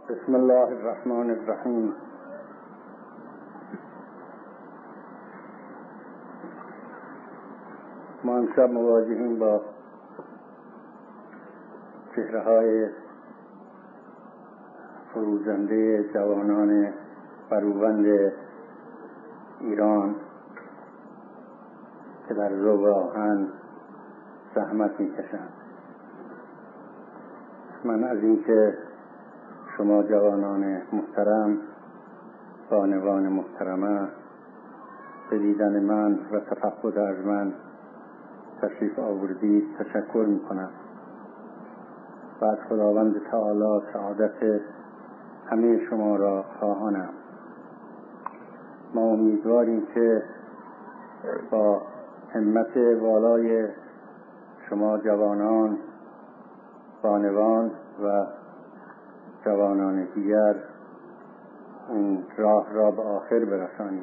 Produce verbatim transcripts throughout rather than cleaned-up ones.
بسم الله الرحمن الرحیم. ما امشب مواجهیم با چهره های فروزنده جوانان فروبند ایران که در ذوق آهن زحمت میکشند. من از اینکه شما جوانان محترم، بانوان محترمه، به دیدن من و تفقد از من تشریف آوردید تشکر میکنم و از خداوند تعالی سعادت همه شما را خواهانم. ما امیدواریم که با همت والای شما جوانان، بانوان و جوانان دیگر این راه را به آخر برسانیم.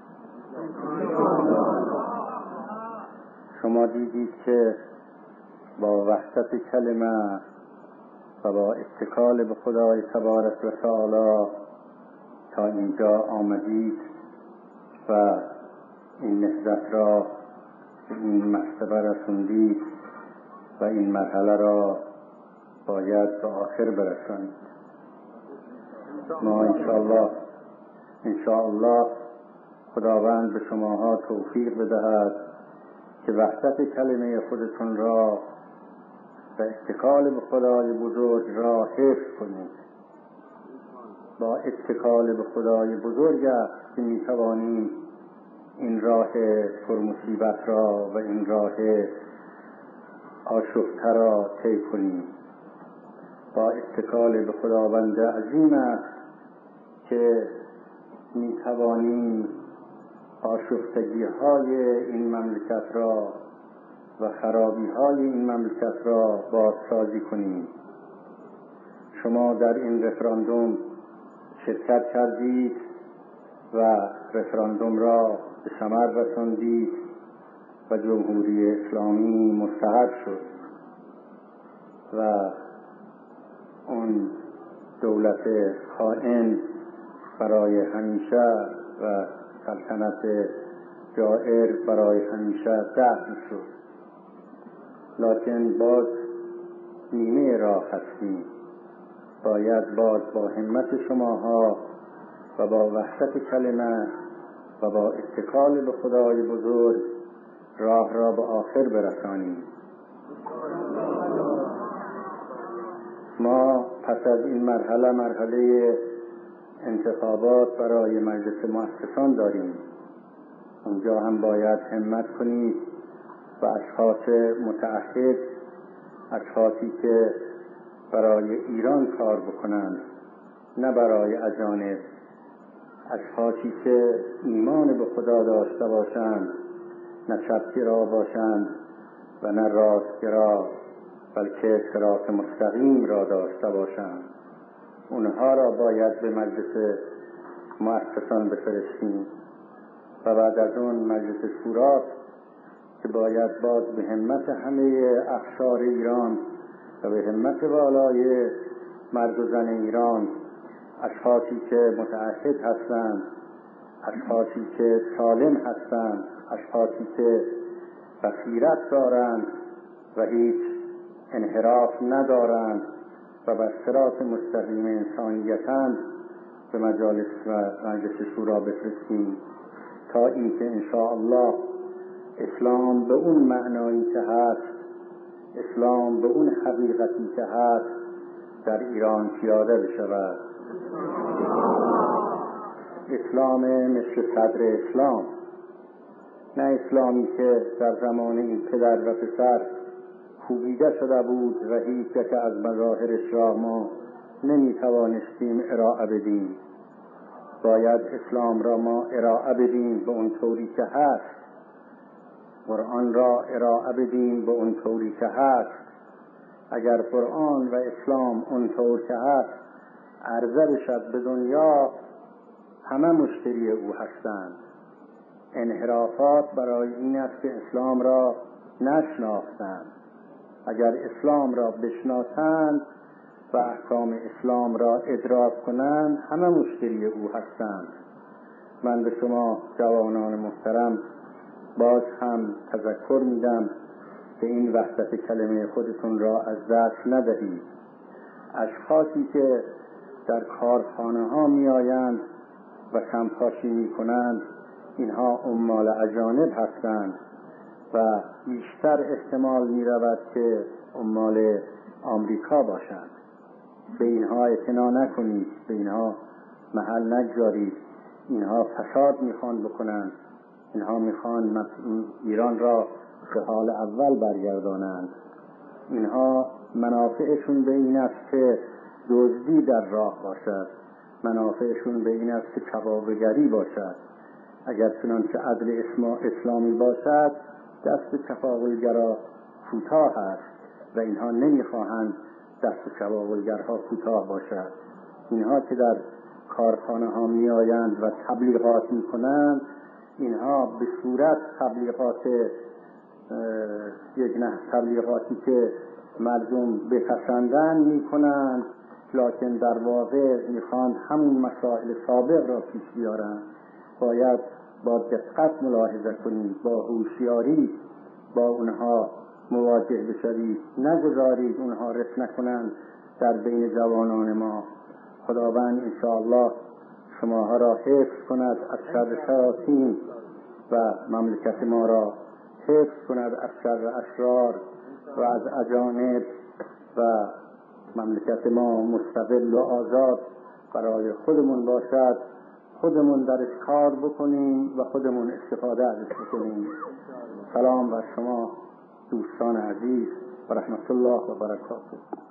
شما دیدید که با وحدت کلمه و با اتکال به خدای تبارک و تعالی تا اینجا آمدید و این نهضت را به این مرتبه رسوندید و این مرحله را باید به آخر برسانید. ما انشاءالله انشاءالله خداوند به شماها توفیق بدهد که وحدت کلمه خودتون را و اتکال به خدای بزرگ را حفظ کنید. با اتکال به خدای بزرگ است که میتوانیم این راه پرمصیبت را و این راه آشفته را طی کنیم. با اتکال به خداوند عظیم است که میتوانیم آشفتگی های این مملکت را و خرابی های این مملکت را بازسازی کنیم. شما در این رفراندوم شرکت کردید و رفراندوم را به ثمر رساندید و جمهوری اسلامی مستحق شد و اون دولت خائن برای همیشه و سلطنت جائر برای همیشه دفن شد. لکن باز نیمه راه هستیم. باید باز با همت شماها و با وحدت کلمه و با اتکال به خدای بزرگ راه را به آخر برسانیم. ما پس از این مرحله مرحله انتخابات برای مجلس مؤسسان داریم. اونجا هم باید همت کنید و اشخاص متعهد، اشخاصی که برای ایران کار بکنند نه برای اجانب، اشخاصی که ایمان به خدا داشته باشند، نه چپگرا باشند و نه راستگرا، بلکه صراط مستقیم را داشته باشند. اونها را باید به مجلس مؤسسان بفرستیم و بعد از اون مجلس شورا که باید باز به همت همه اقشار ایران و به همت والای مرد و زن ایران، اشخاصی که متعهد هستند، اشخاصی که سالم هستند، اشخاصی که بصیرت دارند و هیچ انحراف ندارند و بر صراط مستقیم انسانیتند، به مجالس و مجلس شورا بفرستیم تا اینکه انشاءالله اسلام به اون معنایی که هست، اسلام به اون حقیقتی که هست در ایران پیاده بشود. اسلام مثل صدر اسلام، نه اسلامی که در زمان این پدر و پسر کوبیده شده بود و هیچ یک از مظاهرش را ما نمیتوانستیم ارائه بدیم. باید اسلام را ما ارائه بدیم به اون طوری که هست، قرآن را ارائه بدیم به اون طوری که هست. اگر قرآن و اسلام اون طور که هست عرضه بشد به دنیا، همه مشتری او هستند. انحرافات برای این است که اسلام را نشناختند. اگر اسلام را بشناسند و احکام اسلام را ادراک کنند همه مشتری او هستند. من به شما جوانان محترم باز هم تذکر میدم که این وحدت کلمه خودتون را از دست ندهید. اشخاصی که در کارخانه ها می آیند و کمپاشی می کنند اینها عمال اجانب هستند و بیشتر احتمال می رود که عمال آمریکا باشند. به اینها اعتنا نکنید، به اینها محل نگذارید. اینها فساد میخوان بکنند، اینها میخوان ایران را به حال اول برگردانند. اینها منافعشون به این است که دزدی در راه باشد، منافعشون به این است که کبابگری باشد. اگر چنانچه عدل اسلامی باشد دست کبابگرا کوتاه است و اینها نمیخواهند دست کبابگرها کوتاه باشد. اینها که در کارخانه ها می آیند و تبلیغات می کنند، اینها به صورت تبلیغات یک نه تبلیغاتی که مردم بپسندن می کنند، لکن در واقع می خوان همون مسائل سابق را پیش بیارند. باید با دقت ملاحظه کنید، با هوشیاری با اونها مواجه بشوید، نگذارید اونها رسم نکنند در بین جوانان ما. خداوند انشاءالله شماها را حفظ کند از شر شیاطین و مملکت ما را حفظ کند از شر اشرار و از اجانب و مملکت ما مستقل و آزاد برای خودمون باشد، خودمون درش کار بکنیم و خودمون استفاده ازش بکنیم. سلام بر شما دوستان عزیز و رحمت الله و برکاته.